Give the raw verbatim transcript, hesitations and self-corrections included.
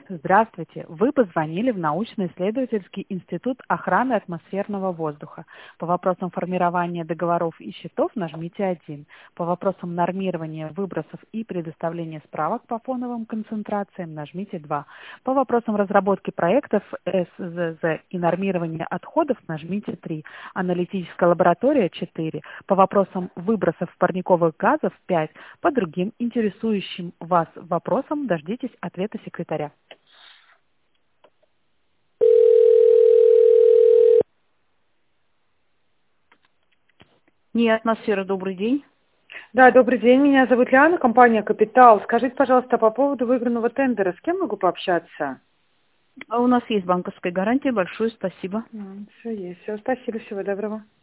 Здравствуйте! Вы позвонили в научно-исследовательский институт охраны атмосферного воздуха. По вопросам формирования договоров и счетов нажмите один. По вопросам нормирования выбросов и предоставления справок по фоновым концентрациям нажмите два. По вопросам разработки проектов эс зэ зэ и нормирования отходов нажмите три. Аналитическая лаборатория четыре. По вопросам выбросов парниковых газов пять. По другим интересующим вас вопросам дождитесь ответа секретаря. Не атмосфера, добрый день. Да, добрый день. Меня зовут Лиана, компания «Капитал». Скажите, пожалуйста, по поводу выигранного тендера, с кем могу пообщаться? А у нас есть банковская гарантия. Большое спасибо. Все есть. Все, спасибо. Всего доброго.